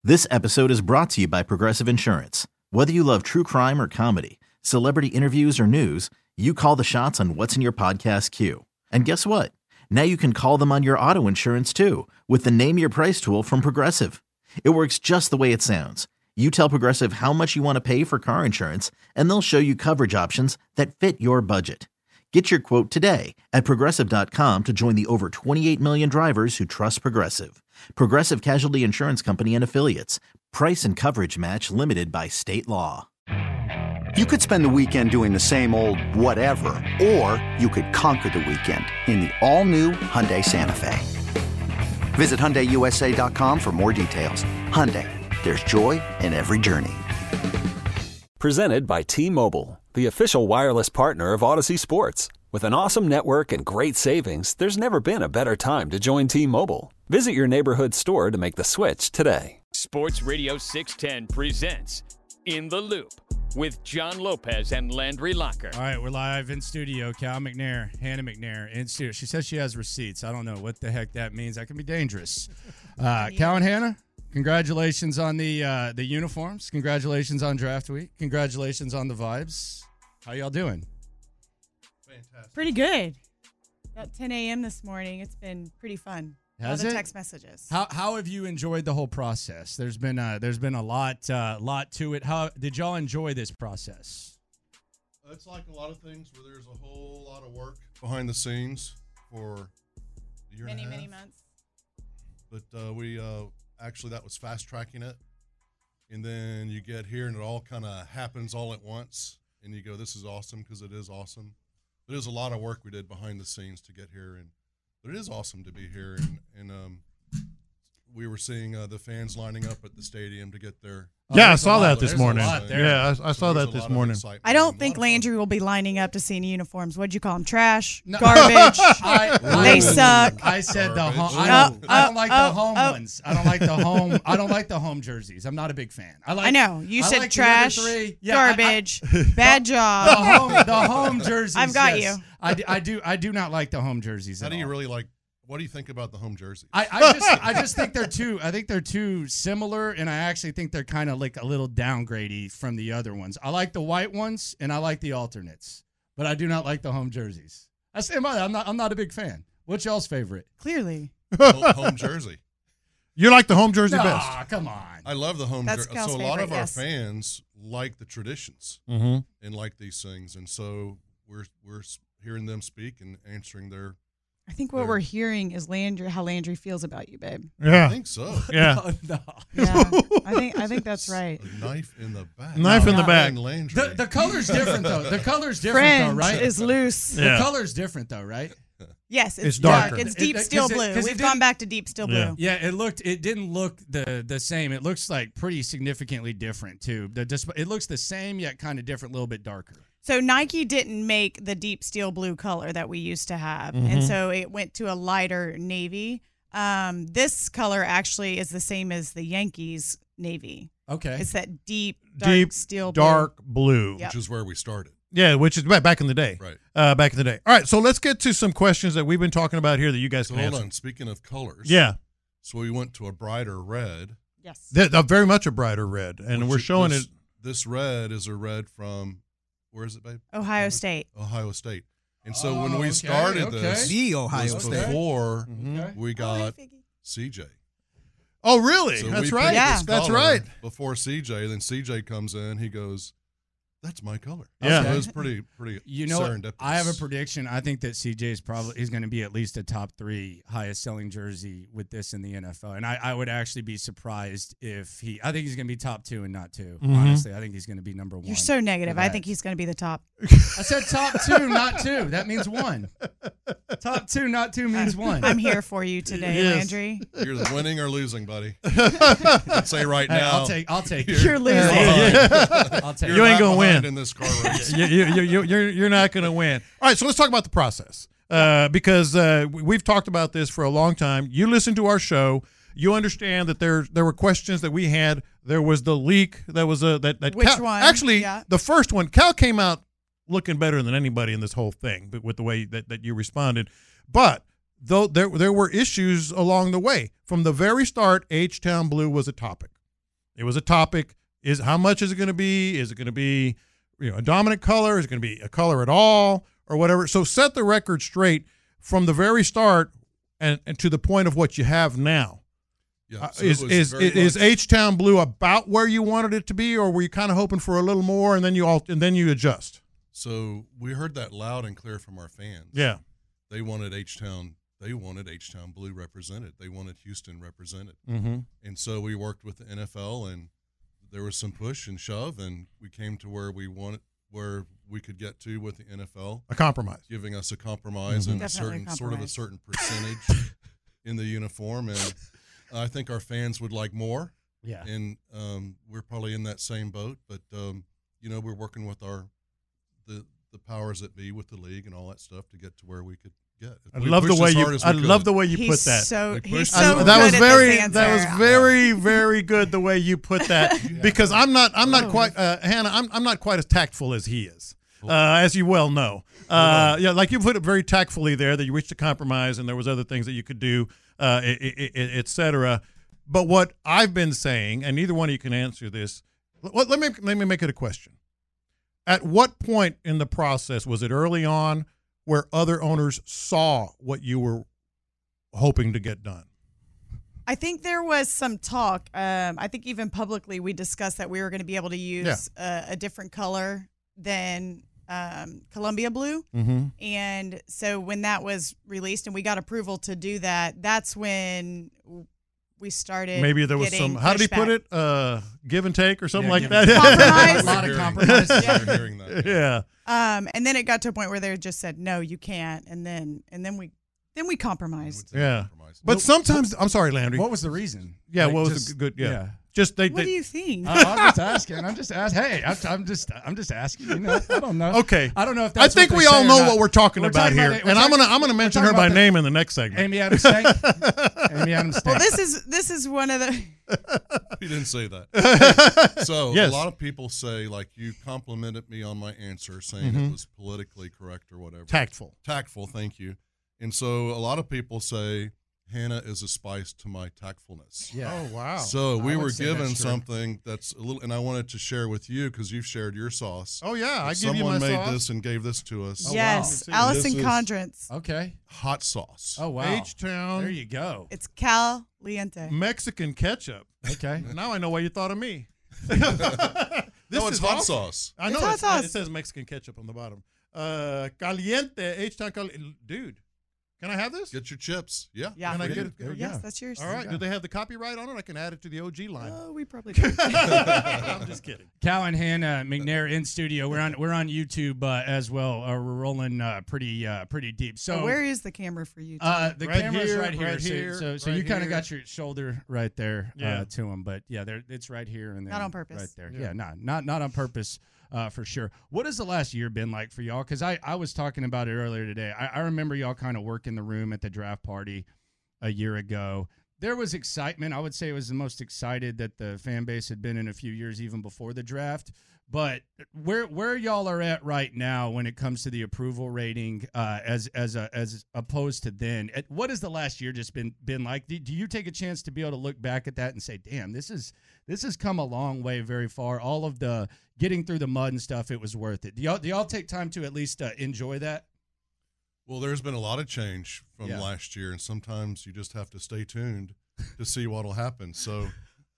This episode is brought to you by Progressive Insurance. Whether you love true crime or comedy, celebrity interviews or news, you call the shots on what's in your podcast queue. And guess what? Now you can call them on your auto insurance too with the Name Your Price tool from Progressive. It works just the way it sounds. You tell Progressive how much you want to pay for car insurance, and they'll show you coverage options that fit your budget. Get your quote today at Progressive.com to join the over 28 million drivers who trust Progressive. Progressive Casualty Insurance Company and Affiliates. Price and coverage match limited by state law. You could spend the weekend doing the same old whatever, or you could conquer the weekend in the all-new Hyundai Santa Fe. Visit HyundaiUSA.com for more details. Hyundai, there's joy in every journey. Presented by T-Mobile, the official wireless partner of Odyssey Sports. With an awesome network and great savings, there's never been a better time to join T-Mobile. Visit your neighborhood store to make the switch today. Sports Radio 610 presents In the Loop with John Lopez and Landry Locker. All right, we're live in studio. Cal McNair, Hannah McNair in studio. She says she has receipts. I don't know what the heck that means. That can be dangerous. Cal and Hannah, congratulations on the uniforms. Congratulations on draft week. Congratulations on the vibes. How y'all doing? Fantastic. Pretty good. About 10 a.m. this morning. It's been pretty fun. Has a lot it? of text messages. How have you enjoyed the whole process? There's been a lot to it. How did y'all enjoy this process? It's like a lot of things where there's a whole lot of work behind the scenes for a year and a half. Many months. But we actually, that was fast tracking it. And then you get here and it all kind of happens all at once. And you go, this is awesome, because it is awesome. But it was a lot of work we did behind the scenes to get here. But it is awesome to be here. And we were seeing the fans lining up at the stadium to get their. Yeah, I saw that this morning. Yeah, I saw that this morning. I don't think Landry will be lining up to see uniforms. What'd you call them? Trash? No. Garbage? They suck. I said the home. I don't like the home ones. I don't like the home. I don't like the home jerseys. I'm not a big fan. I know. You said like trash, garbage, bad job. The home jerseys. I've got you. I do not like the home jerseys. How do you really like? What do you think about the home jerseys? I just think they're too. I think they're too similar, and I actually think they're kind of like a little downgrady from the other ones. I like the white ones, and I like the alternates, but I do not like the home jerseys. I stand by that. I'm not a big fan. What's y'all's favorite? Clearly, home jersey. You like the home jersey best? Ah, come on. I love the home jersey. So a lot of our yes. fans like the traditions Mm-hmm. and like these things, and so we're hearing them speak and answering their. I think what we're hearing is how Landry feels about you, babe. Yeah. I think so. Yeah. No. Yeah, I think that's right. A knife in the back. Knife in the back. Landry. The color's different though. The color's different Fringe though, right? is loose. Yeah. The color's different though, right? Yes, It's dark. darker. It's deep steel blue. We've gone back to deep steel blue. Yeah, it didn't look the same. It looks like pretty significantly different too. It looks the same yet kind of different, a little bit darker. So Nike didn't make the deep steel blue color that we used to have, and so it went to a lighter navy. This color actually is the same as the Yankees navy. Okay, It's that deep steel blue. dark blue. Yep. Which is where we started. Yeah, which is back in the day. Right. Back in the day. All right, so let's get to some questions that we've been talking about here that you guys So can hold answer. on. Speaking of colors. Yeah. So we went to a brighter red. Yes. Very much a brighter red, and we're showing it. This red is a red from, where is it, babe? Ohio State. Ohio State. And so when we started this, The Ohio was State. before Mm-hmm. we got CJ. Oh, really? So That's we right. picked Yeah. this That's color right. Before CJ, then CJ comes in, he goes, that's my color. Yeah. So it was pretty You know, serendipitous. I have a prediction. I think that CJ is going to be at least a top 3 highest selling jersey with this in the NFL, and I would actually be surprised if I think he's going to be top 2 and not 2. Honestly, I think he's going to be number 1. You're so negative. for I that. think he's going to be the top. I said top 2, not 2. That means 1. Top 2, not 2 means 1. I'm here for you today, Yes. Landry. You're the winning or losing, buddy. I'd say right Hey, now. I'll take You're it. losing. I'll take You it. ain't gonna win. in this car race. You're not going to win. All right, so let's talk about the process because we've talked about this for a long time. You listen to our show. You understand that there were questions that we had. There was the leak. That was that. Which Cal, one? Actually, Yeah. the first one. Cal came out looking better than anybody in this whole thing, but with the way that you responded. But though there were issues along the way. From the very start, H-Town Blue was a topic. It was a topic. Is how much is it going to be? Is it going to be, a dominant color? Is it going to be a color at all or whatever? So set the record straight from the very start and to the point of what you have now. Yeah, so is H-Town Blue about where you wanted it to be, or were you kind of hoping for a little more and then you adjust? So we heard that loud and clear from our fans. Yeah. They wanted H-Town Blue represented. They wanted Houston represented. Mm-hmm. And so we worked with the NFL, and there was some push and shove, and we came to where we could get to with the NFL. A compromise. Giving us a compromise and a certain percentage in the uniform. And I think our fans would like more. Yeah. And we're probably in that same boat, but we're working with the powers that be with the league and all that stuff to get to where we could get. I love the way you put that. That was very, very good the way you put that because I'm not quite Hannah. I'm not quite as tactful as he is, as you well know. Like you put it very tactfully there that you reached a compromise and there was other things that you could do, et cetera. But what I've been saying, and neither one of you can answer this. Let me make it a question. At what point in the process was it early on where other owners saw what you were hoping to get done? I think there was some talk. I think even publicly we discussed that we were going to be able to use a different color than Columbia blue. Mm-hmm. And so when that was released and we got approval to do that, that's when we started. Maybe there was some, how did he put it? Give and take or something like that? Compromise. A lot of compromise. Hearing that. Yeah. And then it got to a point where they just said, no, you can't. And then we compromised. Yeah. But sometimes, I'm sorry, Landry. What was the reason? Yeah, what was the good? Yeah. Just what do you think? I'm just asking. Hey, I'm just asking. I don't know. Okay. I don't know if that's I think what we they all say or know not. what we're talking about here, and I'm gonna mention her by name in the next segment. Amy Adams Stank. Amy Adams Stank. Well, this is one of the. He didn't say that. So Yes. a lot of people say, like, you complimented me on my answer, saying it was politically correct or whatever. Tactful. Thank you. And so a lot of people say Hannah is a spice to my tactfulness. Yeah. Oh wow. So we I would were say given that's true. something that's a little, and I wanted to share with you because you've shared your sauce. Oh yeah, I If give you my someone made sauce. this and gave this to us. Oh, Yes, wow. Allison This is- Condrence. Okay. Hot sauce. Oh wow. H-Town. There you go. It's caliente. Mexican ketchup. Okay. Now I know why you thought of me. No, it's is hot awesome. sauce. I know It's hot sauce. it says Mexican ketchup on the bottom. Caliente H-Town dude. Can I have this? Get your chips. Yeah. Yeah. Can I get it? Yes, that's yours. All right. Do they have the copyright on it? I can add it to the OG line. Oh, we probably do. I'm just kidding. Cal and Hannah McNair in studio. We're on YouTube as well. We're rolling pretty deep. So Where is the camera for you? the Right camera's here, right here. right here, So right you kind here. of got your shoulder right there Yeah. to him, but yeah, it's right here and then Not on purpose. Right there. Yeah. Yeah, not on purpose. For sure. What has the last year been like for y'all? Because I was talking about it earlier today. I remember y'all kind of working the room at the draft party a year ago. There was excitement. I would say it was the most excited that the fan base had been in a few years, even before the draft. But where y'all are at right now when it comes to the approval rating, as opposed to then, what has the last year just been like? Do you take a chance to be able to look back at that and say, "Damn, this has come a long way, very far. All of the getting through the mud and stuff, it was worth it." Do y'all take time to at least enjoy that? Well, there's been a lot of change from Yeah. last year, and sometimes you just have to stay tuned to see what'll happen. So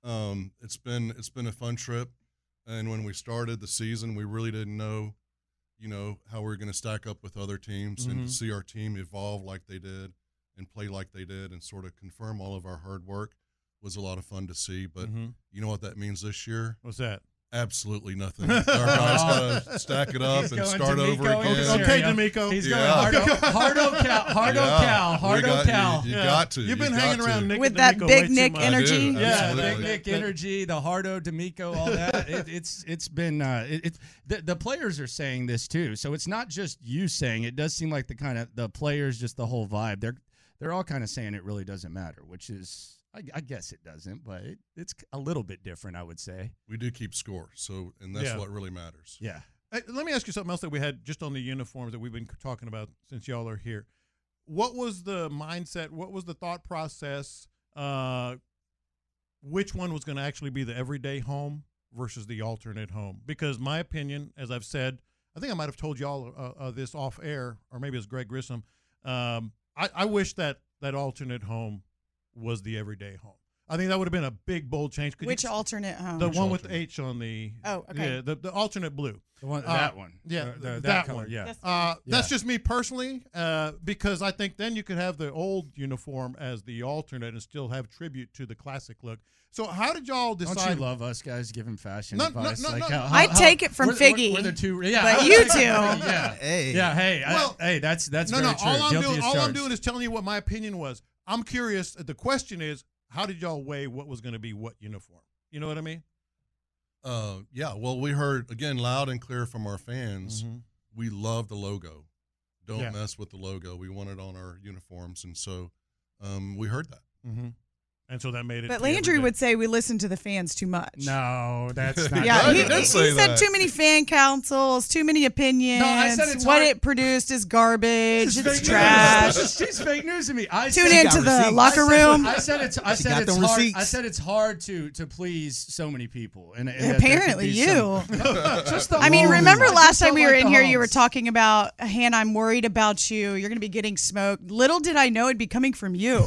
it's been a fun trip. And when we started the season, we really didn't know, how we were going to stack up with other teams, and to see our team evolve like they did and play like they did and sort of confirm all of our hard work was a lot of fun to see. But you know what that means this year? What's that? Absolutely nothing. Our guys got to stack it up He's and going start D'Amico over in again. this Okay, area. D'Amico. He's Yeah. going hard Cal. You got to. You've been You hanging got around to. Nick With and that D'Amico big way too Nick much. energy. I do. Yeah, Absolutely. Big Nick energy, the Hardo, D'Amico, all that. It's been the players are saying this too. So it's not just you saying. It does seem like the players, just the whole vibe. They're all kind of saying it really doesn't matter, which is I guess it doesn't, but it's a little bit different, I would say. We do keep score, and that's Yeah. what really matters. Yeah. Hey, let me ask you something else that we had just on the uniforms that we've been talking about since y'all are here. What was the mindset? What was the thought process which one was going to actually be the everyday home versus the alternate home. Because my opinion, as I've said, I think I might have told y'all this off air, or maybe it's Greg Grissom. I wish that alternate home was the everyday home. I think that would have been a big, bold change. Which alternate home? The one with the H on the. Oh, okay. Yeah, the alternate blue. The one, that one. Yeah, that color. one. Yeah. That's just me personally, because I think then you could have the old uniform as the alternate and still have tribute to the classic look. So how did y'all decide? Don't you love us guys giving fashion advice? No. I take it from Figgy. We're the two, yeah, but you two. Yeah. Hey. Yeah. Hey. Well, hey. That's very true. All I'm doing is telling you what my opinion was. I'm curious. The question is, how did y'all weigh what was going to be what uniform? You know what I mean? Yeah. Well, we heard again loud and clear from our fans. Mm-hmm. We love the logo. Don't Yeah. mess with the logo. We want it on our uniforms, and so we heard that. Mm-hmm. And so that made it. But Landry would say we listen to the fans too much. No, that's not. Yeah, He he did say said that. too many fan councils, too many opinions. No, I said it's what hard. it produced is garbage. This is It's fake trash. news. She's fake news to me. Tune into the locker room. I said it's got hard. them receipts. I said it's hard to please so many people. And that there could Apparently be you. Just the I mean, homes. remember I last just time don't we were like in the here, you were homes. talking about, Hannah, I'm worried about you. You're going to be getting smoked. Little did I know it'd be coming from you.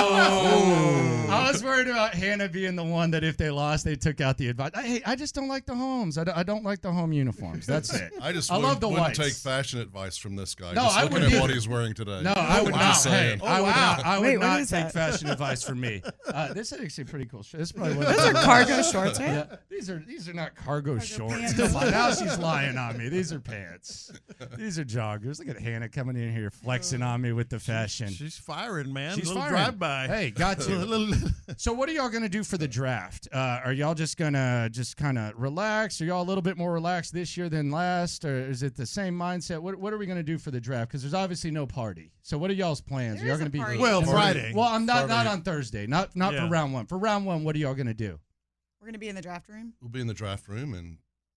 I was worried about Hannah being the one that if they lost, they took out the advice. I just don't like the homes. I don't like the home uniforms. That's it. I just I love the wouldn't whites. take fashion advice from this guy. No, just I looking wouldn't at what either. he's wearing today. No, I would I'm not. just saying. Hey, I would Wait, what not is take that? fashion advice from me. This is actually a pretty cool shirt. This is probably one of Those the- are cargo shorts, right? Yeah, these are not cargo shorts. pants. Come on, now she's lying on me. These are pants. These are joggers. Look at Hannah coming in here flexing on me with the fashion. She's firing, man. She's a little firing. drive-by. Hey, got to. So what are y'all going to do for the draft? Are y'all just going to just kind of relax? Are y'all a little bit more relaxed this year than last? Or is it the same mindset? What are we going to do for the draft? Because there's obviously no party. So what are y'all's plans? There Are y'all is going to a be party. Well, Friday. Well, I'm not Friday. on Thursday. Not Yeah. for round one. For round one, what are y'all going to do? We're going to be in the draft room. We'll be in the draft room, and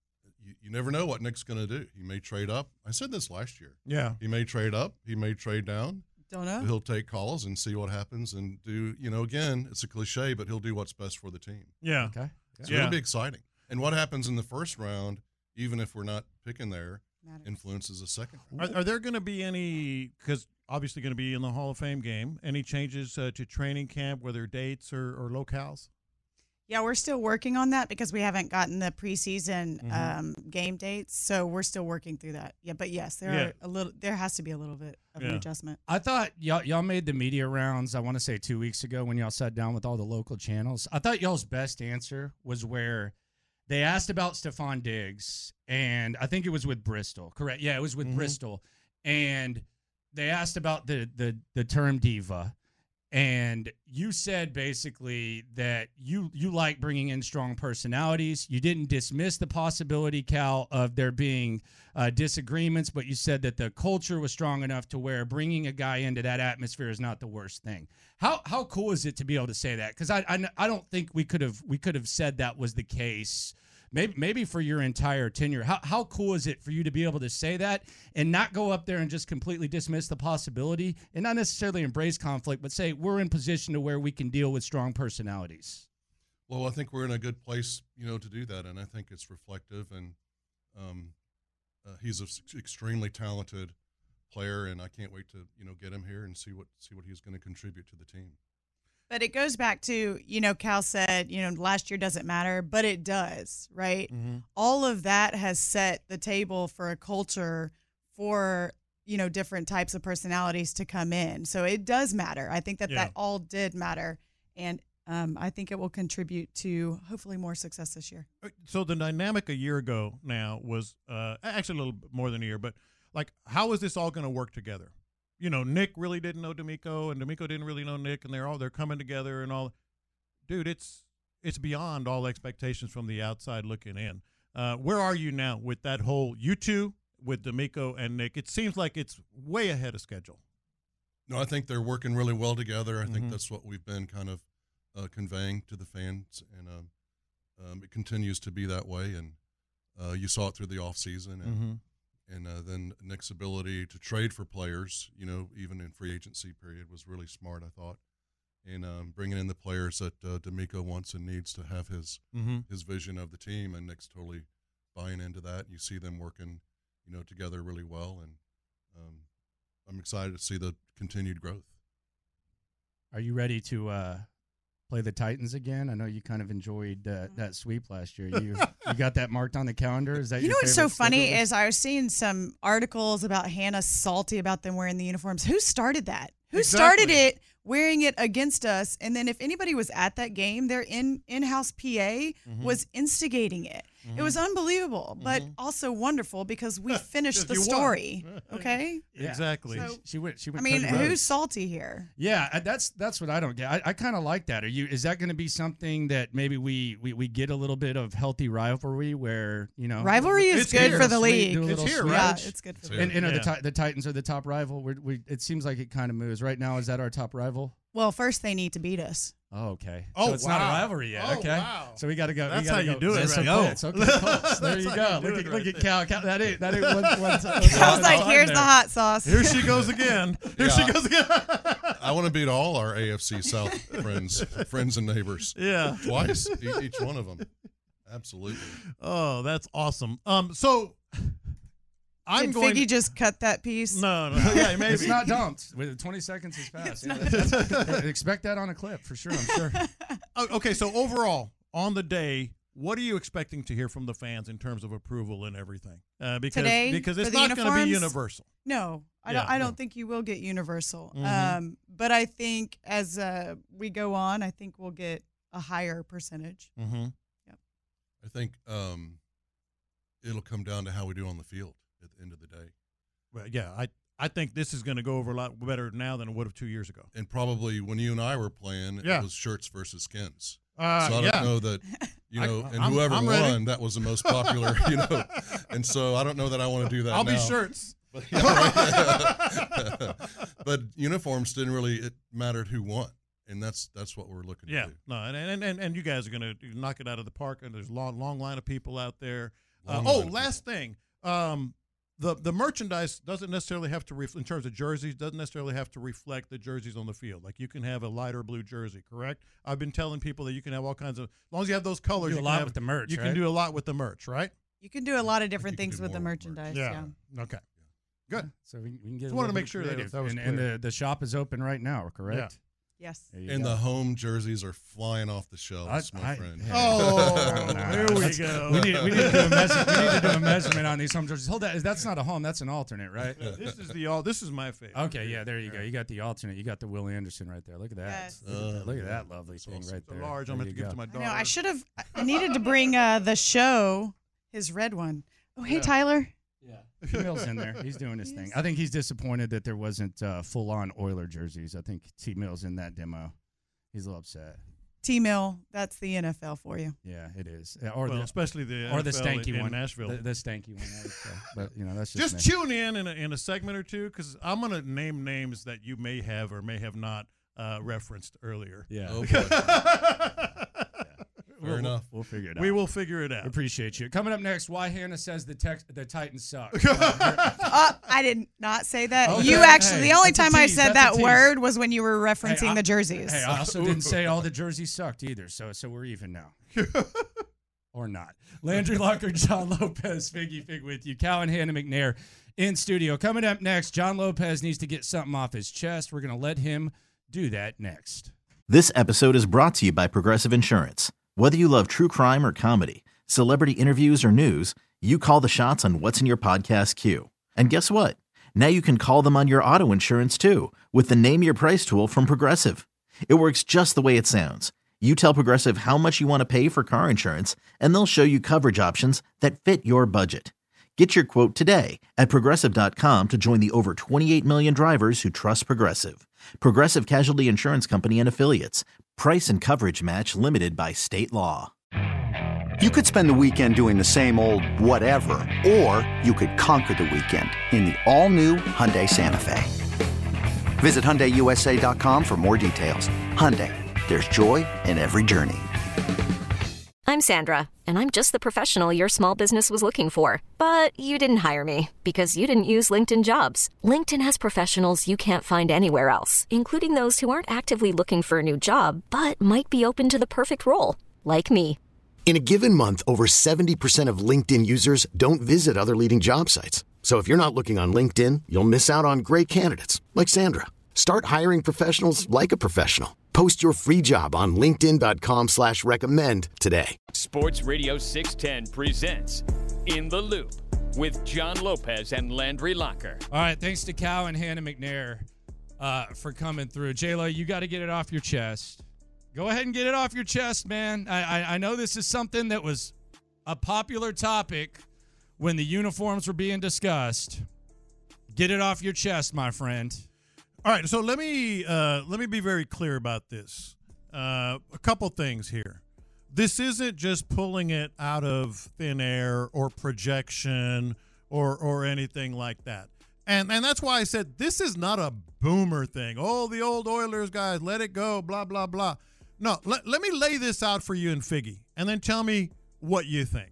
you never know what Nick's going to do. He may trade up. I said this last year. Yeah. He may trade up. He may trade down. Don't know. He'll take calls and see what happens and do, again, it's a cliche, but he'll do what's best for the team. Yeah. Okay. It's Yeah. going to be exciting. And what happens in the first round, even if we're not picking there, Matters. influences the second round. Are there going to be any, because obviously going to be in the Hall of Fame game, any changes to training camp, whether dates or locales? Yeah, we're still working on that because we haven't gotten the preseason Mm-hmm. game dates, so we're still working through that. Yeah, but yes, there has to be a little bit of an Yeah. adjustment. I thought y'all made the media rounds, I want to say 2 weeks ago when y'all sat down with all the local channels. I thought y'all's best answer was where they asked about Stephon Diggs, and I think it was with Bristol. Correct. Yeah, it was with Bristol. And they asked about the term diva. And you said basically that you like bringing in strong personalities. You didn't dismiss the possibility, Cal, of there being disagreements, but you said that the culture was strong enough to where bringing a guy into that atmosphere is not the worst thing. How cool is it to be able to say that? Because I don't think we could have said that was the case. Maybe for your entire tenure. How cool is it for you to be able to say that and not go up there and just completely dismiss the possibility and not necessarily embrace conflict, but say we're in position to where we can deal with strong personalities? Well, I think we're in a good place, to do that, and I think it's reflective. And he's an extremely talented player, and I can't wait to get him here and see what he's going to contribute to the team. But it goes back to, Cal said, last year doesn't matter, but it does, right? Mm-hmm. All of that has set the table for a culture for, different types of personalities to come in. So it does matter. I think that all did matter. And I think it will contribute to hopefully more success this year. So the dynamic a year ago now was actually a little bit more than a year, but how is this all going to work together? Nick really didn't know D'Amico, and D'Amico didn't really know Nick, and they're coming together and all. Dude, it's beyond all expectations from the outside looking in. Where are you now with that whole you two with D'Amico and Nick? It seems like it's way ahead of schedule. No, I think they're working really well together. I think that's what we've been kind of conveying to the fans, and it continues to be that way. And you saw it through the offseason, and then Nick's ability to trade for players, even in free agency period, was really smart, I thought. and bringing in the players that D'Amico wants and needs to have his vision of the team, and Nick's totally buying into that. You see them working, together really well, and I'm excited to see the continued growth. Are you ready to play the Titans again? I know you kind of enjoyed that sweep last year. You got that marked on the calendar? Is that You your know what's so favorite funny schedule? is I was seeing some articles about Hannah salty about them wearing the uniforms. Who started that? Who started it wearing it against us? And then if anybody was at that game, their in-house PA was instigating it. It was unbelievable, but also wonderful because we finished the story. Okay? Yeah. Exactly. So- She went. I mean, Cody Rhodes. who's salty here? Yeah, that's what I don't get. I kind of like that. Is that going to be something that maybe we get a little bit of healthy rivalry where Rivalry is It's good here. for the Sweet, league. do a It's little here, sweet. right? Yeah, it's good for It's the here. league. And the Titans are the top rival. It seems like it kind of moves right now. Is that our top rival? Well, first they need to beat us. Oh, okay. Oh, so it's not a wow. rivalry yet. Oh, okay. wow. So we got to go. That's we gotta how you go. do it, That's right? okay. Oh. It's okay. Colts. There That's you how go. you do it Look right at Cal. That ain't one. I was like, here's the hot sauce. Here she goes again. Here she goes again. I want to beat all our AFC South friends and neighbors. Yeah. Twice, each one of them. Absolutely. Oh, that's awesome. So I'm Did going. Figgy just cut that piece? No. Yeah, maybe. It's not dumped. With 20 seconds has passed. Yeah, expect that on a clip for sure. I'm sure. Okay, so overall, on the day, what are you expecting to hear from the fans in terms of approval and everything? Because Today, because for it's the not going to be uniforms? universal. No, I Yeah, don't. I no. don't think you will get universal. Mhm. But I think as we go on, I think we'll get a higher percentage. Mm-hmm. I think it'll come down to how we do on the field at the end of the day. Well, yeah, I think this is going to go over a lot better now than it would have 2 years ago. And probably when you and I were playing, Yeah. it was shirts versus skins. So Yeah. I don't know that, and whoever I'm won, ready. that was the most popular, And so I don't know that I want to do that I'll now. be shirts. But, yeah, right. But uniforms didn't really, it mattered who won. And that's what we're looking Yeah, to do. no, and you guys are going to knock it out of the park. And there's a long line of people out there. Long line of Last thing, the merchandise doesn't necessarily have to in terms of jerseys doesn't necessarily have to reflect the jerseys on the field. Like you can have a lighter blue jersey, correct? I've been telling people that you can have all kinds of, as long as you have those colors, Do a you lot can have, with the merch, You right? can do a lot with the merch, right? You can do a lot of different you can things do with the more with merch. merchandise. Yeah. Okay. Good. So we can get. Just a wanted to little make bit sure that creative. was and clear. the shop is open right now, correct? Yes. There you And go. the home jerseys are flying off the shelves, my friend. yeah. Oh, No, here we that's- go. We need to do a measurement. We need to do a measurement on these home jerseys. Hold that. That's not a home. That's an alternate, right? This is my favorite. Okay, yeah, there you go. You got the alternate. You got the Willie Anderson right there. Look at that. Yes. Look at that lovely thing right It's a there. large. I'm There going to you give it to go. my I daughter. know. I should have. I needed to bring the show, his red one. Oh, hey, Tyler. T. Mill's in there. He's doing his thing. I think he's disappointed that there wasn't full-on Oiler jerseys. I think T. Mill's in that demo. He's a little upset. T-Mill. That's the NFL for you. Yeah, it is. Or Well, the especially the or the NFL stanky in one, Nashville. The stanky one. I would say. But that's just Just me. tune in a segment or two because I'm going to name names that you may have or may have not referenced earlier. Yeah. Oh, boy. Fair enough. We'll figure it out. We will figure it out. Appreciate you. Coming up next, why Hannah says the Titans suck. I did not say that. Okay. You actually, Hey, the only that's a time I tease. said That's a that tease. word was when you were referencing Hey, the jerseys. Hey, I also didn't say all the jerseys sucked either, so we're even now. Or not. Landry Locker, John Lopez, Figgy Fig with you. Cal and Hannah McNair in studio. Coming up next, John Lopez needs to get something off his chest. We're going to let him do that next. This episode is brought to you by Progressive Insurance. Whether you love true crime or comedy, celebrity interviews or news, you call the shots on what's in your podcast queue. And guess what? Now you can call them on your auto insurance too with the Name Your Price tool from Progressive. It works just the way it sounds. You tell Progressive how much you want to pay for car insurance, and they'll show you coverage options that fit your budget. Get your quote today at Progressive.com to join the over 28 million drivers who trust Progressive. Progressive Casualty Insurance Company and Affiliates. Price and coverage match limited by state law. You could spend the weekend doing the same old whatever, or you could conquer the weekend in the all-new Hyundai Santa Fe. Visit HyundaiUSA.com for more details. Hyundai, there's joy in every journey. I'm Sandra, and I'm just the professional your small business was looking for. But you didn't hire me because you didn't use LinkedIn Jobs. LinkedIn has professionals you can't find anywhere else, including those who aren't actively looking for a new job, but might be open to the perfect role, like me. In a given month, over 70% of LinkedIn users don't visit other leading job sites. So if you're not looking on LinkedIn, you'll miss out on great candidates like Sandra. Start hiring professionals like a professional. Post your free job on linkedin.com/recommend today. Sports Radio 610 presents In the Loop with John Lopez and Landry Locker. All right, thanks to Cal and Hannah McNair for coming through. J-Lo, you got to get it off your chest. Go ahead and get it off your chest, man. I know this is something that was a popular topic when the uniforms were being discussed. Get it off your chest, my friend. All right, so let me be very clear about this. A couple things here. This isn't just pulling it out of thin air or projection or anything like that. And that's why I said this is not a boomer thing. Oh, the old Oilers guys, let it go, blah, blah, blah. No, let me lay this out for you and Figgy, and then tell me what you think.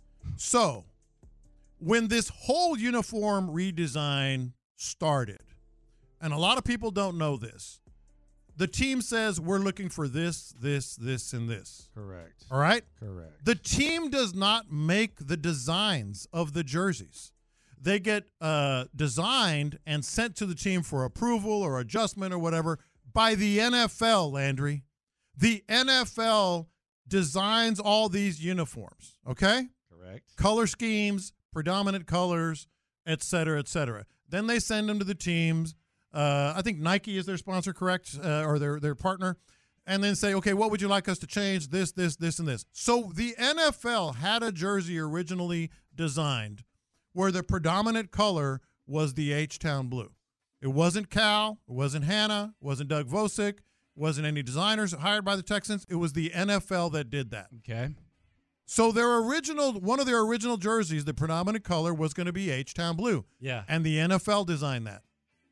So, when this whole uniform redesign started, and a lot of people don't know this, the team says we're looking for this, this, this, and this. Correct. All right? Correct. The team does not make the designs of the jerseys. They get designed and sent to the team for approval or adjustment or whatever by the NFL, Landry. The NFL designs all these uniforms, okay? Correct. Color schemes, predominant colors, et cetera, et cetera. Then they send them to the teams. I think Nike is their sponsor, correct? Or their partner. And then say, okay, what would you like us to change? This, this, this, and this. So the NFL had a jersey originally designed where the predominant color was the H-Town blue. It wasn't Cal. It wasn't Hannah. It wasn't Doug Vosick. Wasn't any designers hired by the Texans. It was the NFL that did that. Okay. So one of their original jerseys, the predominant color was going to be H-Town blue. Yeah. And the NFL designed that.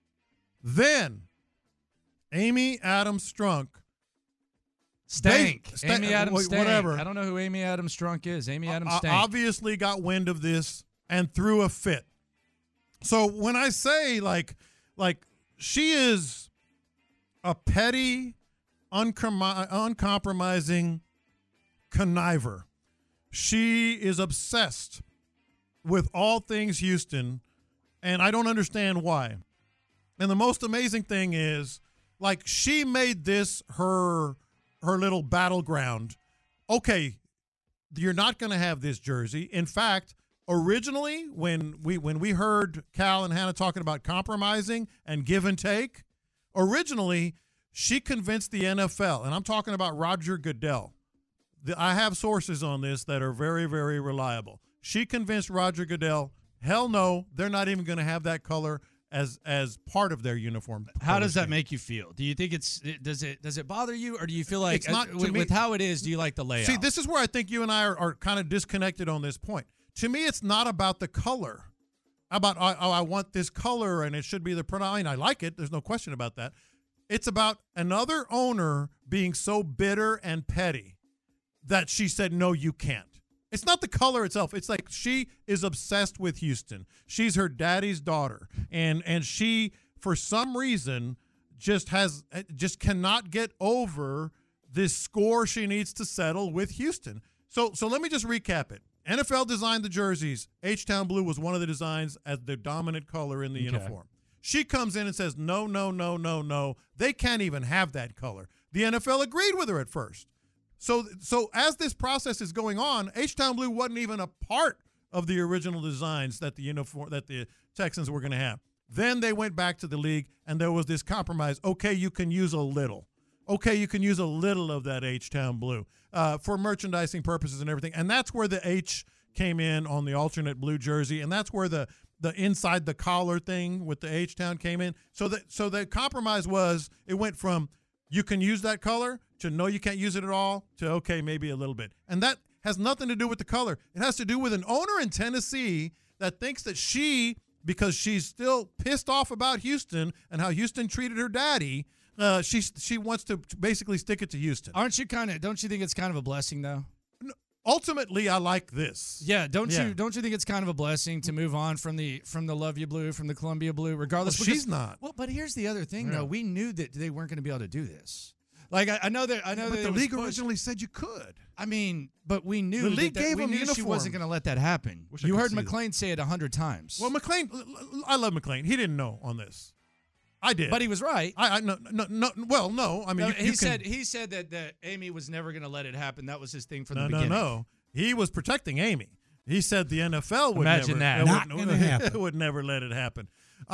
Then Amy Adams Strunk. Amy Adams Stank. Whatever. I don't know who Amy Adams Strunk is. Amy Adams Stank. Obviously got wind of this and threw a fit. So when I say like she is a petty, uncompromising conniver. She is obsessed with all things Houston, and I don't understand why. And the most amazing thing is, like, she made this her little battleground. Okay, you're not going to have this jersey. In fact, originally, when we heard Cal and Hannah talking about compromising and give and take, originally, she convinced the NFL, and I'm talking about Roger Goodell. I have sources on this that are very, very reliable. She convinced Roger Goodell, hell no, they're not even going to have that color as part of their uniform. How does that make you feel? Do you think does it bother you, or do you feel like it's not, with how it is, do you like the layout? See, this is where I think you and I are kind of disconnected on this point. To me, it's not about the color. About, I want this color and it should be the predominant. I like it. There's no question about that. It's about another owner being so bitter and petty that she said, no, you can't. It's not the color itself. It's like she is obsessed with Houston. She's her daddy's daughter. And she, for some reason, just cannot get over this score she needs to settle with Houston. So let me just recap it. NFL designed the jerseys. H-Town blue was one of the designs as the dominant color in the uniform. She comes in and says, no, no, no, no, no. They can't even have that color. The NFL agreed with her at first. So as this process is going on, H-Town blue wasn't even a part of the original designs that the Texans were going to have. Then they went back to the league, and there was this compromise. Okay, you can use a little. Okay, you can use a little of that H-Town blue for merchandising purposes and everything. And that's where the H came in on the alternate blue jersey, and that's where the inside the collar thing with the H-Town came in. So the compromise was, it went from you can use that color to no, you can't use it at all to okay, maybe a little bit. And that has nothing to do with the color. It has to do with an owner in Tennessee that thinks that because she's still pissed off about Houston and how Houston treated her daddy, she wants to basically stick it to Houston. Don't you think it's kind of a blessing though? ultimately, I like this. Yeah, don't you think it's kind of a blessing to move on from the Love You Blue, from the Columbia Blue, regardless? Well, she's not. Well, but here's the other thing, though. We knew that they weren't going to be able to do this. Like I know that But the league originally said you could. I mean, but we knew the league gave them she uniforms. wasn't going to let that happen. You heard McClain say it 100 times. Well, McClain, I love McClain. He didn't know on this. I did, but he was right. No. Well, no. I mean, he said that Amy was never going to let it happen. That was his thing from the beginning. No. He was protecting Amy. He said the NFL would would never let it happen.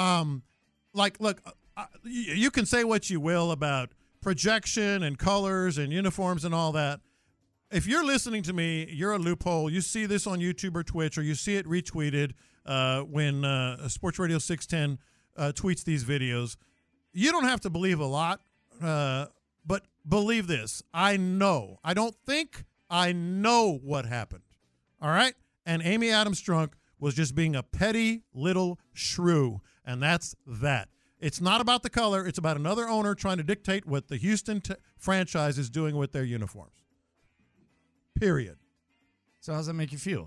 Look, you can say what you will about projection and colors and uniforms and all that. If you're listening to me, you're a loophole. You see this on YouTube or Twitch, or you see it retweeted when Sports Radio 610 tweets these videos. You don't have to believe a lot, but believe this. I know. I don't think I know what happened. All right? And Amy Adams Strunk was just being a petty little shrew, and that's that. It's not about the color. It's about another owner trying to dictate what the Houston franchise is doing with their uniforms. Period. So how does that make you feel?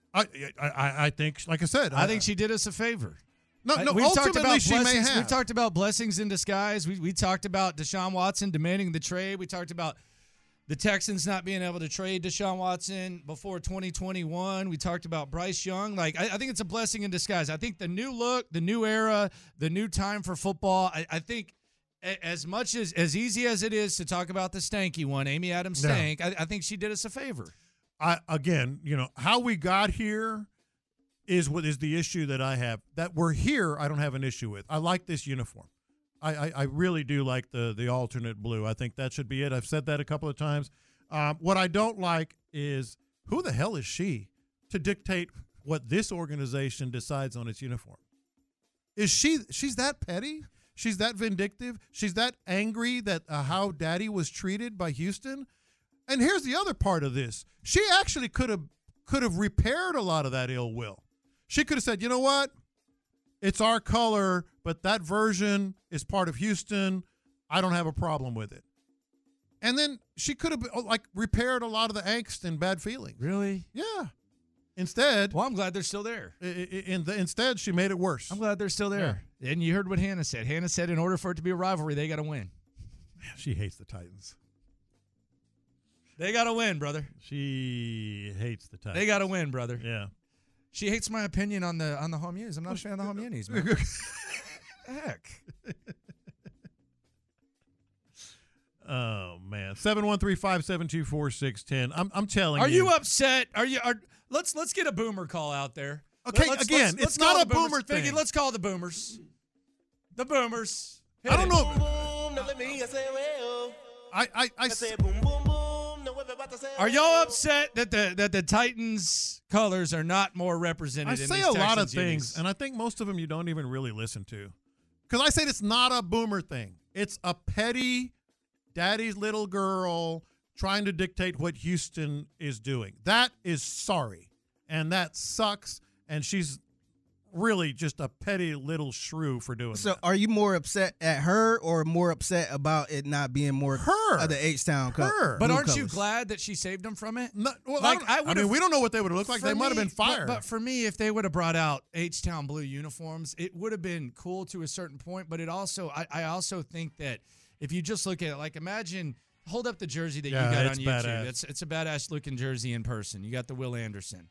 I think, like I said, I think she did us a favor. No, ultimately she may have. We've talked about blessings in disguise. We talked about Deshaun Watson demanding the trade. We talked about the Texans not being able to trade Deshaun Watson before 2021. We talked about Bryce Young. I think it's a blessing in disguise. I think the new look, the new era, the new time for football, I think as much as easy as it is to talk about the stanky one, Amy Adams Stank, I think she did us a favor. Again, how we got here is what is the issue that I have. That we're here, I don't have an issue with. I like this uniform. I really do like the alternate blue. I think that should be it. I've said that a couple of times. What I don't like is who the hell is she to dictate what this organization decides on its uniform? She's that petty? She's that vindictive? She's that angry that how Daddy was treated by Houston? And here's the other part of this. She actually could have repaired a lot of that ill will. She could have said, you know what? It's our color, but that version is part of Houston. I don't have a problem with it. And then she could have repaired a lot of the angst and bad feelings. Really? Yeah. Instead, well, I'm glad they're still there. Instead, she made it worse. I'm glad they're still there. Yeah. And you heard what Hannah said. Hannah said in order for it to be a rivalry, they got to win. Man, she hates the Titans. They got to win, brother. She hates the Titans. They got to win, brother. Yeah. She hates my opinion on the home unis. I'm not a fan of the home unis, man. Heck. Oh man. 713-572-4610. I'm telling you. Are you upset? Let's get a boomer call out there. Okay, it's not a boomer thing. Figgy, let's call the boomers. The boomers. I don't know. Are y'all upset that the Titans colors are not more represented? I say a lot of things, and I think most of them you don't even really listen to, because I said it's not a boomer thing. It's a petty daddy's little girl trying to dictate what Houston is doing. That is sorry, and that sucks. And she's really just a petty little shrew for doing that. So are you more upset at her or more upset about it not being more of the H-Town color? But aren't you glad that she saved them from it? No, well, I mean, we don't know what they would have looked like. They might have been fired. But for me, if they would have brought out H-Town blue uniforms, it would have been cool to a certain point. But it also, I also think that if you just look at it, imagine, hold up the jersey that you got on YouTube. Badass. It's a badass looking jersey in person. You got the Will Anderson.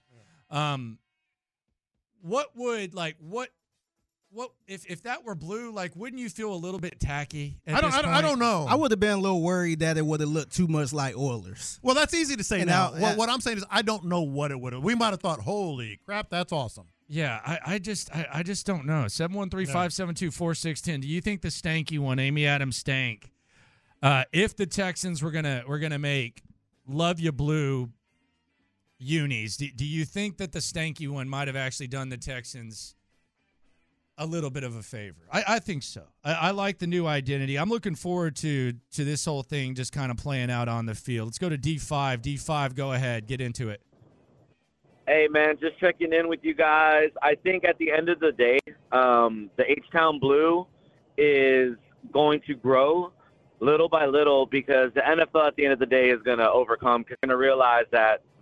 What would what if that were blue? Wouldn't you feel a little bit tacky? I don't know. I would have been a little worried that it would have looked too much like Oilers. Well, that's easy to say now. What I'm saying is I don't know what it would have. We might have thought, holy crap, that's awesome. Yeah, I just don't know. 713-572-4610. Do you think the stanky one, Amy Adams Stank, if the Texans were gonna make Love You Blue unis, do you think that the stanky one might have actually done the Texans a little bit of a favor? I think so. I like the new identity. I'm looking forward to this whole thing just kind of playing out on the field. Let's go to D5. D5, go ahead. Get into it. Hey, man, just checking in with you guys. I think at the end of the day, the H-Town Blue is going to grow little by little because the NFL at the end of the day is going to overcome. They're going to realize that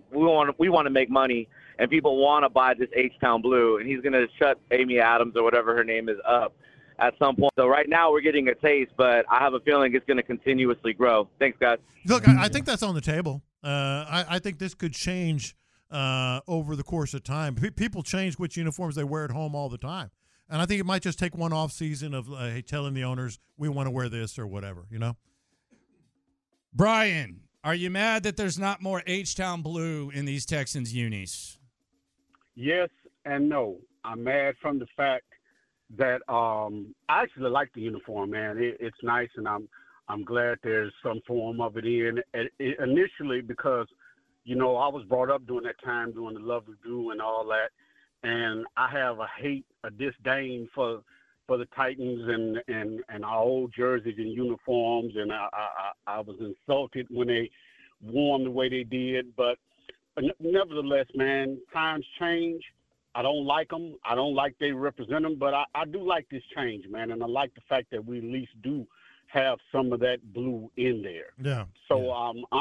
we want to make money, and people want to buy this H-Town blue, and he's going to shut Amy Adams or whatever her name is up at some point. So right now we're getting a taste, but I have a feeling it's going to continuously grow. Thanks, guys. Look, I think that's on the table. I think this could change over the course of time. People change which uniforms they wear at home all the time. And I think it might just take one off season of telling the owners we want to wear this or whatever, you know? Brian, are you mad that there's not more H-Town blue in these Texans unis? Yes and no. I'm mad from the fact that I actually like the uniform, man. It's nice, and I'm glad there's some form of it in. Initially, because, you know, I was brought up during that time doing the lovely blue and all that, and I have a disdain for the Titans and our old jerseys and uniforms, and I was insulted when they wore them the way they did. But nevertheless, man, times change. I don't like them. I don't like they represent them, but I do like this change, man, and I like the fact that we at least do have some of that blue in there. Yeah. So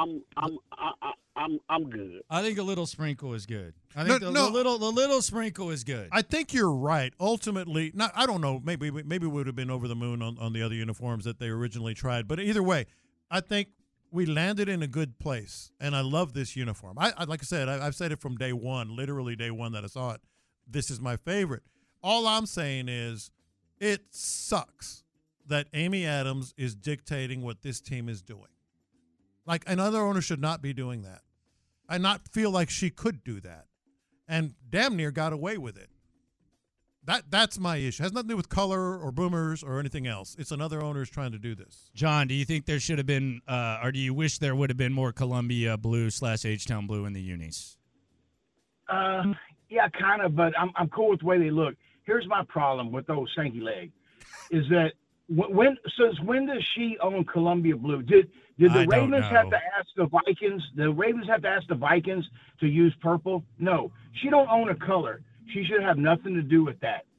I'm good. I think a little sprinkle is good. I think the little sprinkle is good. I think you're right. Ultimately, I don't know. Maybe we would have been over the moon on the other uniforms that they originally tried. But either way, I think we landed in a good place, and I love this uniform. I like I said, I've said it from day one, literally day one that I saw it. This is my favorite. All I'm saying is it sucks that Amy Adams is dictating what this team is doing. Like, another owner should not be doing that. I not feel like she could do that, and damn near got away with it. That's my issue. It has nothing to do with color or boomers or anything else. It's another owner's trying to do this. John, do you think there should have been, or do you wish there would have been more Columbia blue / H-Town blue in the unis? Yeah, kind of, but I'm cool with the way they look. Here's my problem with those Sankey leg, is that since when does she own Columbia blue? Did the Ravens have to ask the Vikings? The Ravens have to ask the Vikings to use purple? No, she don't own a color. She should have nothing to do with that.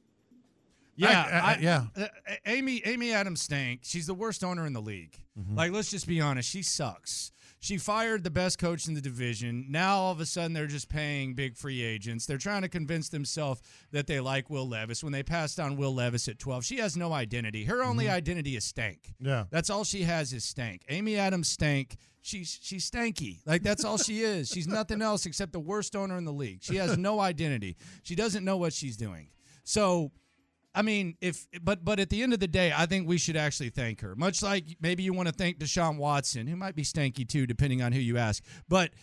Yeah, Amy Adams stank. She's the worst owner in the league. Mm-hmm. Like, let's just be honest. She sucks. She fired the best coach in the division. Now, all of a sudden, they're just paying big free agents. They're trying to convince themselves that they like Will Levis when they passed on Will Levis at 12. She has no identity. Her only identity is stank. Yeah. That's all she has is stank. Amy Adams stank. She's stanky. Like, that's all she is. She's nothing else except the worst owner in the league. She has no identity. She doesn't know what she's doing. So, I mean, but at the end of the day, I think we should actually thank her. Much like maybe you want to thank Deshaun Watson, who might be stanky too, depending on who you ask. But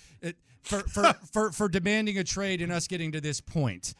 for demanding a trade and us getting to this point,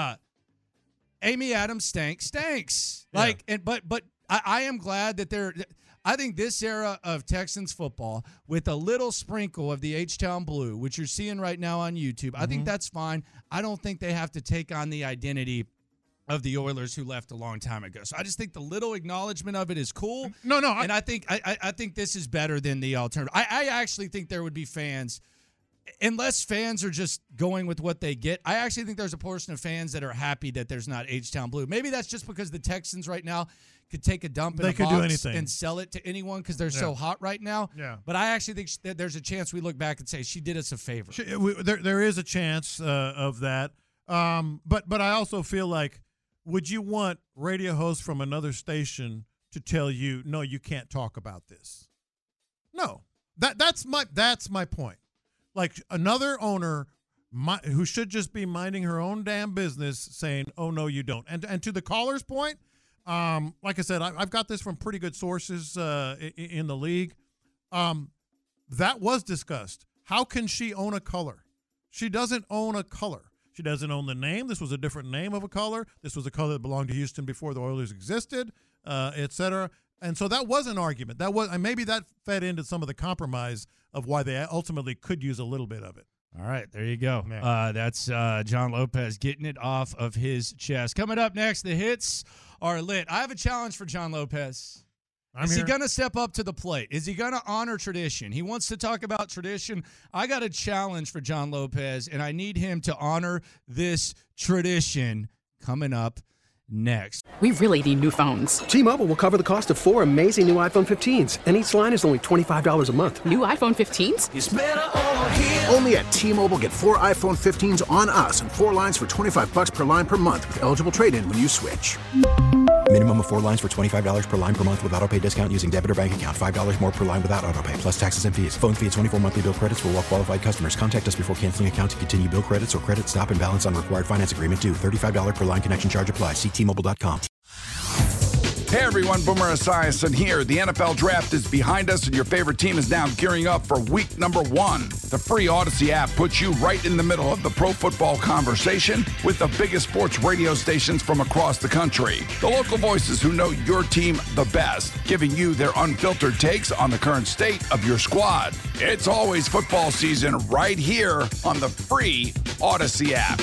Amy Adams stinks. Like, yeah. But I am glad that I think this era of Texans football, with a little sprinkle of the H-Town blue, which you're seeing right now on YouTube, I think that's fine. I don't think they have to take on the identity of the Oilers who left a long time ago. So I just think the little acknowledgement of it is cool. And I think this is better than the alternative. I actually think there would be fans, unless fans are just going with what they get. I actually think there's a portion of fans that are happy that there's not H-Town blue. Maybe that's just because the Texans right now could take a dump in a box and sell it to anyone because they're so hot right now. Yeah. But I actually think that there's a chance we look back and say she did us a favor. There is a chance of that. But I also feel like, would you want radio hosts from another station to tell you, no, you can't talk about this? No. That's my point. Like, another owner who should just be minding her own damn business saying, oh, no, you don't. And to the caller's point, like I said, I've got this from pretty good sources in the league. That was discussed. How can she own a color? She doesn't own a color. She doesn't own the name. This was a different name of a color. This was a color that belonged to Houston before the Oilers existed, et cetera. And so that was an argument. And maybe that fed into some of the compromise of why they ultimately could use a little bit of it. All right, there you go. That's John Lopez getting it off of his chest. Coming up next, the hits are lit. I have a challenge for John Lopez. Is he going to step up to the plate? Is he going to honor tradition? He wants to talk about tradition. I got a challenge for John Lopez, and I need him to honor this tradition coming up next. We really need new phones. T-Mobile will cover the cost of 4 amazing new iPhone 15s, and each line is only $25 a month. New iPhone 15s? It's better over here. Only at T-Mobile, get 4 iPhone 15s on us and 4 lines for $25 per line per month with eligible trade-in when you switch. Minimum of 4 lines for $25 per line per month with autopay discount using debit or bank account. $5 more per line without autopay, plus taxes and fees. Phone fee at 24 monthly bill credits for well-qualified customers. Contact us before canceling account to continue bill credits or credit stop and balance on required finance agreement due. $35 per line connection charge applies. See T-Mobile.com. Hey everyone, Boomer Esiason here. The NFL Draft is behind us and your favorite team is now gearing up for week number 1. The free Odyssey app puts you right in the middle of the pro football conversation with the biggest sports radio stations from across the country. The local voices who know your team the best, giving you their unfiltered takes on the current state of your squad. It's always football season right here on the free Odyssey app.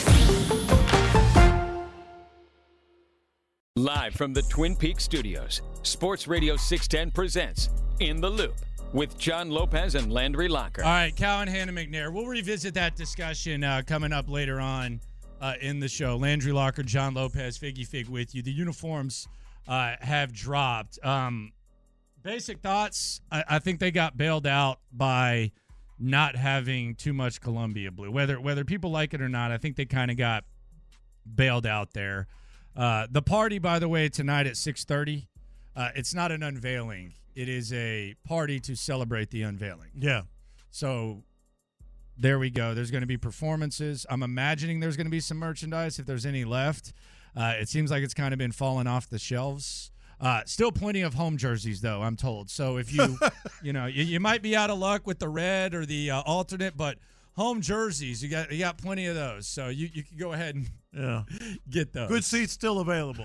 Live from the Twin Peaks studios, Sports Radio 610 presents In the Loop with John Lopez and Landry Locker. All right, Cal and Hannah McNair. We'll revisit that discussion coming up later on in the show. Landry Locker, John Lopez, Figgy Fig with you. The uniforms have dropped. Basic thoughts, I think they got bailed out by not having too much Columbia blue. Whether people like it or not, I think they kind of got bailed out there. The party, by the way, tonight at 6:30, it's not an unveiling. It is a party to celebrate the unveiling. Yeah. So there we go. There's going to be performances. I'm imagining there's going to be some merchandise if there's any left. It seems like it's kind of been falling off the shelves. Still plenty of home jerseys, though, I'm told. So if you, you might be out of luck with the red or the alternate, but home jerseys, you got plenty of those. So you can go ahead and get those. Good seats still available.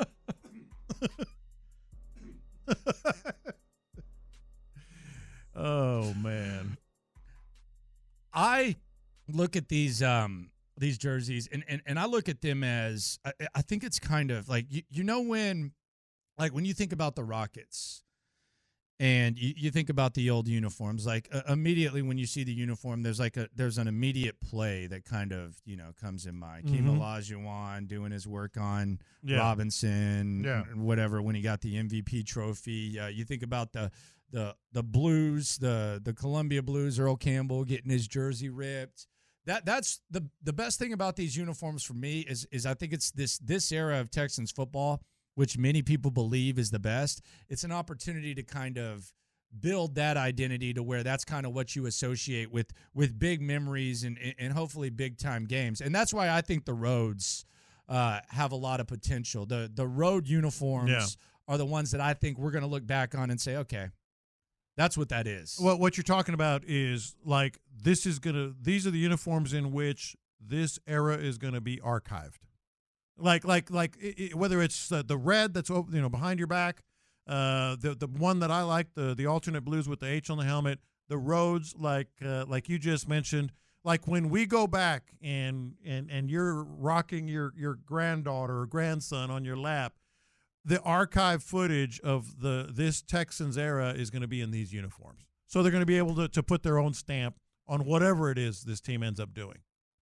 Oh man. I look at these jerseys and I look at them as I think it's kind of like when you think about the Rockets and you think about the old uniforms, like immediately when you see the uniform, there's an immediate play that kind of comes in mind. Mm-hmm. Keem Olajuwon doing his work on Robinson, whatever, when he got the MVP trophy. You think about the Blues, the Columbia Blues, Earl Campbell getting his jersey ripped. That's the best thing about these uniforms for me is I think it's this era of Texans football, which many people believe is the best. It's an opportunity to kind of build that identity to where that's kind of what you associate with big memories and hopefully big time games. And that's why I think the roads have a lot of potential. The road uniforms are the ones that I think we're going to look back on and say, okay, that's what that is. Well, what you're talking about is like these are the uniforms in which this era is going to be archived. Like whether it's the red that's behind your back, the one that I like, the alternate blues with the H on the helmet, the roads like you just mentioned. Like when we go back and you're rocking your granddaughter or grandson on your lap, the archive footage of this Texans era is going to be in these uniforms. So they're going to be able to put their own stamp on whatever it is this team ends up doing.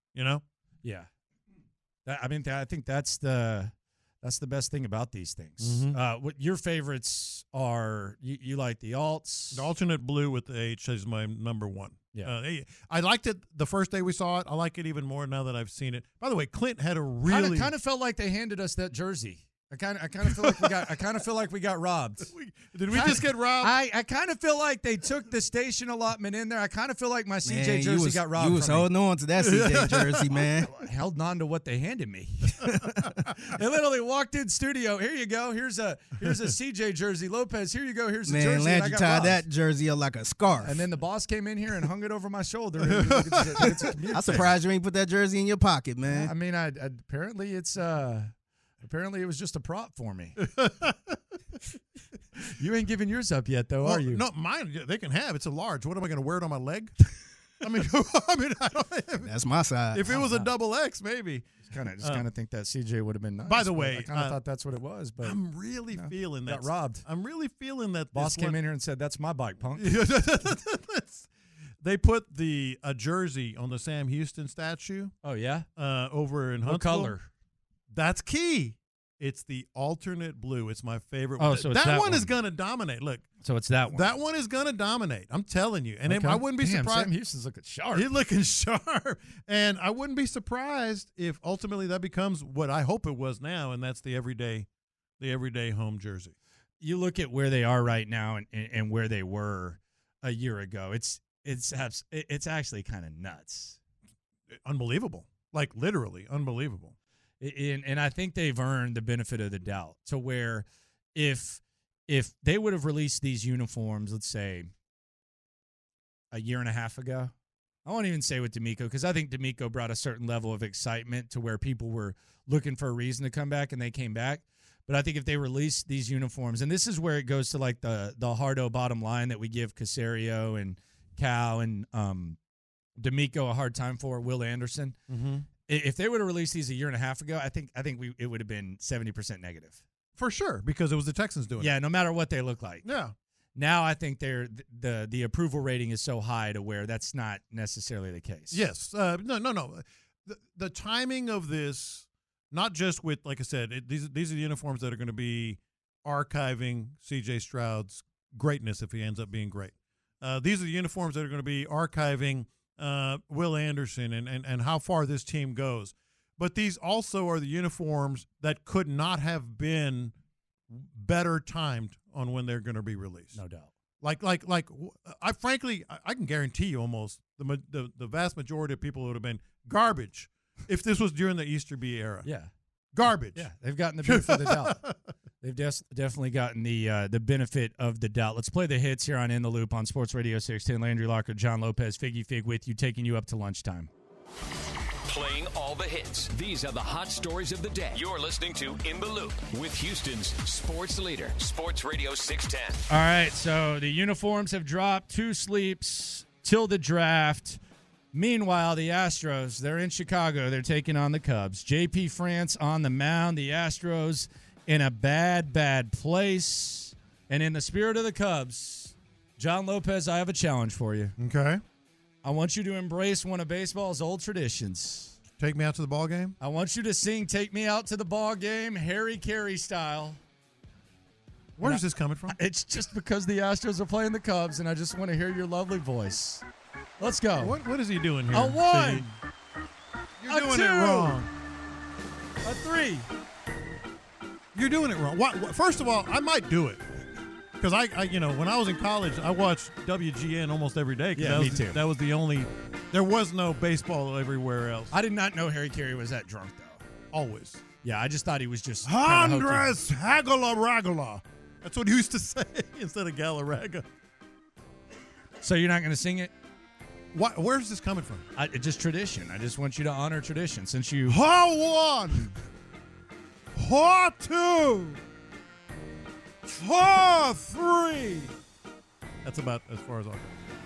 Yeah. I think that's the best thing about these things. Mm-hmm. What your favorites are? You like the alts? The alternate blue with the H is my number one. Yeah, I liked it the first day we saw it. I like it even more now that I've seen it. By the way, Clint had a really kind of felt like they handed us that jersey. I kind of feel like we got robbed. Did we just get robbed? I kind of feel like they took the station allotment in there. I kind of feel like my CJ jersey got robbed. You was holding on to that CJ jersey, man. I held on to what they handed me. They literally walked in studio. Here you go. Here's a CJ jersey. Lopez. Here you go. Here's a jersey. Man, Landry tied that jersey up like a scarf. And then the boss came in here and hung it over my shoulder. I'm surprised you ain't put that jersey in your pocket, man. I mean, apparently it's Apparently, it was just a prop for me. You ain't giving yours up yet, though, are you? No, mine they can have. It's a large. What am I going to wear it on my leg? I mean, I don't. That's my size. If it was a double X, maybe. Just kind of think that CJ would have been nice. By the way, I kind of thought that's what it was, but I'm really feeling that got robbed. I'm really feeling that boss came in here and said, "That's my bike, punk." They put a jersey on the Sam Houston statue. Oh yeah, over in Huntsville. What color? That's key. It's the alternate blue. It's my favorite. Oh, so it's that one is one. going to dominate. Look. So it's that one. That one is going to dominate. I'm telling you. And Okay. I wouldn't be Damn, surprised. Sam Houston's looking sharp. He's looking sharp. And I wouldn't be surprised if ultimately that becomes what I hope it was now, and that's the everyday home jersey. You look at where they are right now and where they were a year ago. It's actually kind of nuts. Unbelievable. Like literally unbelievable. And I think they've earned the benefit of the doubt to where if they would have released these uniforms, let's say a year and a half ago, I won't even say with D'Amico because I think D'Amico brought a certain level of excitement to where people were looking for a reason to come back, and they came back. But I think if they released these uniforms, and this is where it goes to like the hardo bottom line that we give Caserio and Cal and D'Amico a hard time for, Will Anderson. Mm-hmm. If they would have released these a year and a half ago, I think it would have been 70% negative. For sure, because it was the Texans doing it. Yeah, no matter what they look like. Yeah. Now I think the approval rating is so high to where that's not necessarily the case. Yes. No. The timing of this, not just with, like I said, these are the uniforms that are going to be archiving C.J. Stroud's greatness if he ends up being great. These are the uniforms that are going to be archiving Will Anderson and how far this team goes. But these also are the uniforms that could not have been better timed on when they're going to be released. No doubt. Like I frankly can guarantee you almost the vast majority of people would have been garbage if this was during the Easterby era. Yeah. Garbage. Yeah, they've gotten the benefit of the doubt. They've definitely gotten the benefit of the doubt. Let's play the hits here on In the Loop on Sports Radio 610. Landry Locker, John Lopez, Figgy Fig with you, taking you up to lunchtime. Playing all the hits. These are the hot stories of the day. You're listening to In the Loop with Houston's sports leader, Sports Radio 610. All right, so the uniforms have dropped 2 sleeps till the draft. Meanwhile, the Astros, they're in Chicago. They're taking on the Cubs. JP France on the mound. The Astros in a bad place. And in the spirit of the Cubs, John Lopez, I have a challenge for you. Okay. I want you to embrace one of baseball's old traditions. Take me out to the ball game? I want you to sing Take Me Out to the Ball Game, Harry Carey style. Where is this coming from? It's just because the Astros are playing the Cubs, and I just want to hear your lovely voice. Let's go. What is he doing here? A 1. You're doing it wrong. A 3. You're doing it wrong. First of all, I might do it. Because I when I was in college, I watched WGN almost every day. Yeah, me too. That was the only. There was no baseball everywhere else. I did not know Harry Carey was that drunk, though. Always. Yeah, I just thought he was just Andres Hagala. That's what he used to say instead of Galarraga. So you're not going to sing it? Where's this coming from? Just tradition. I just want you to honor tradition since you. Ha 1. Ha 2. Ha 3. That's about as far as I'll go.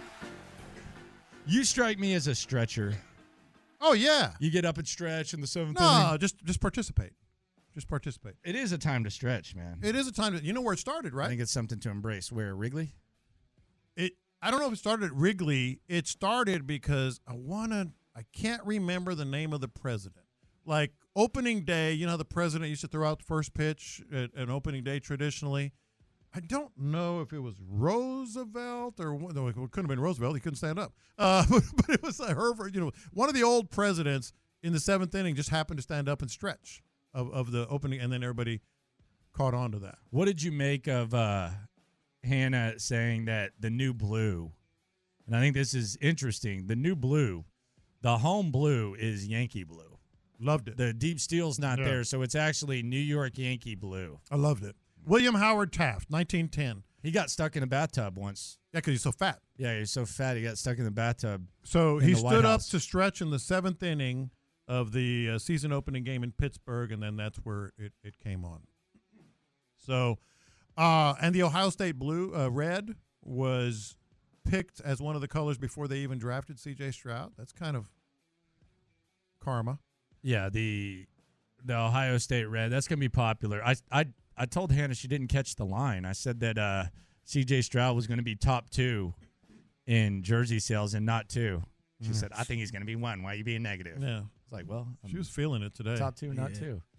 You strike me as a stretcher. Oh, yeah. You get up and stretch in the 7th inning? No, just participate. Just participate. It is a time to stretch, man. It is a time to. You know where it started, right? I think it's something to embrace. Where, Wrigley? I don't know if it started at Wrigley. It started because I can't remember the name of the president. Like opening day, you know how the president used to throw out the first pitch at an opening day traditionally? I don't know if it was Roosevelt or no, it couldn't have been Roosevelt. He couldn't stand up. But it was Herbert. One of the old presidents in the 7th inning just happened to stand up and stretch of the opening, and then everybody caught on to that. What did you make of Hannah saying that the new blue, and I think this is interesting, the new blue, the home blue is Yankee blue. Loved it. The deep steel's not there, so it's actually New York Yankee blue. I loved it. William Howard Taft, 1910. He got stuck in a bathtub once. Yeah, because he's so fat. Yeah, he's so fat he got stuck in the bathtub. So he stood up to stretch in the 7th inning of the season opening game in Pittsburgh, and then that's where it came on. So, and the Ohio State blue, red, was picked as one of the colors before they even drafted C.J. Stroud. That's kind of karma. Yeah, the Ohio State red, that's going to be popular. I told Hannah she didn't catch the line. I said that C.J. Stroud was going to be top 2 in jersey sales and not 2. She said, I think he's going to be 1. Why are you being negative? Yeah. It's like, well. She was feeling it today. Top 2, not 2.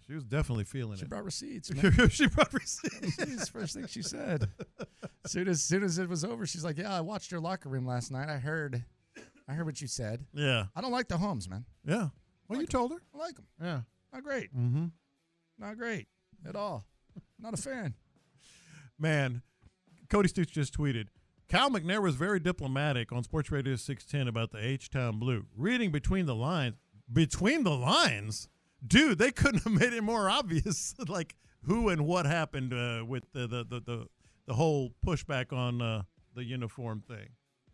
She was definitely feeling it. She brought receipts, man. She brought receipts. That's the first thing she said. As soon as it was over, she's like, yeah, I watched your locker room last night. I heard what you said. Yeah. I don't like the Holmes, man. Yeah. Well, you told her. I like them. Yeah. Not great. Mm-hmm. Not great at all. Not a fan. Man, Cody Stoots just tweeted, Cal McNair was very diplomatic on Sports Radio 610 about the H-Town Blue. Reading between the lines. Between the lines? Dude, they couldn't have made it more obvious, like who and what happened with the whole pushback on the uniform thing.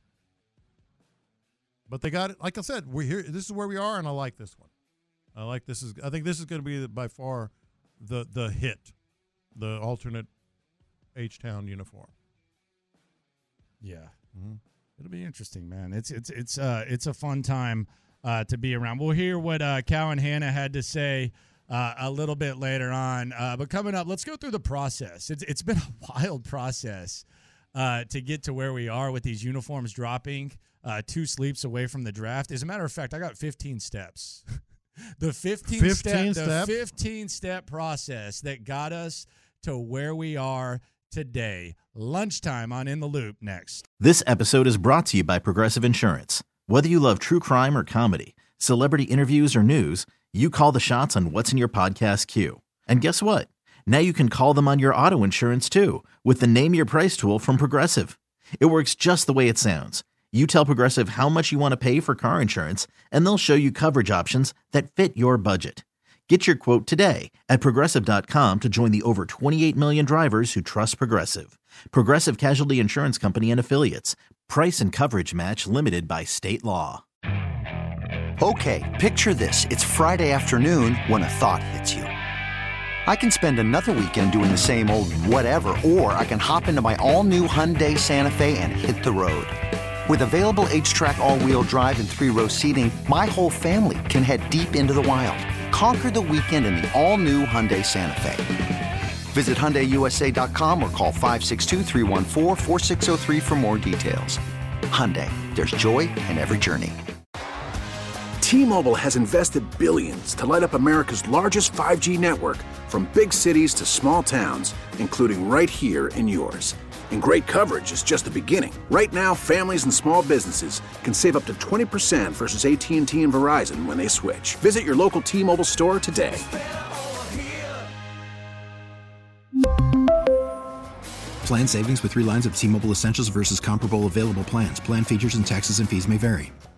But they got it. Like I said, we're here. This is where we are, and I like this one. I think this is going to be by far the hit, the alternate H-Town uniform. Yeah, It'll be interesting, man. It's a fun time to be around. We'll hear what Cal and Hannah had to say a little bit later on. But coming up, let's go through the process. It's been a wild process to get to where we are with these uniforms dropping 2 sleeps away from the draft. As a matter of fact, I got 15 steps. The 15-step process that got us to where we are today. Lunchtime on In the Loop next. This episode is brought to you by Progressive Insurance. Whether you love true crime or comedy, celebrity interviews or news, you call the shots on what's in your podcast queue. And guess what? Now you can call them on your auto insurance too with the Name Your Price tool from Progressive. It works just the way it sounds. You tell Progressive how much you want to pay for car insurance, and they'll show you coverage options that fit your budget. Get your quote today at Progressive.com to join the over 28 million drivers who trust Progressive. Progressive Casualty Insurance Company and Affiliates. Price and coverage match limited by state law. Okay, picture this. It's Friday afternoon when a thought hits you. I can spend another weekend doing the same old whatever, or I can hop into my all-new Hyundai Santa Fe and hit the road. With available H-Track all-wheel drive and 3-row seating, my whole family can head deep into the wild. Conquer the weekend in the all-new Hyundai Santa Fe. Visit HyundaiUSA.com or call 562-314-4603 for more details. Hyundai, there's joy in every journey. T-Mobile has invested billions to light up America's largest 5G network, from big cities to small towns, including right here in yours. And great coverage is just the beginning. Right now, families and small businesses can save up to 20% versus AT&T and Verizon when they switch. Visit your local T-Mobile store today. Plan savings with 3 lines of T-Mobile Essentials versus comparable available plans. Plan features and taxes and fees may vary.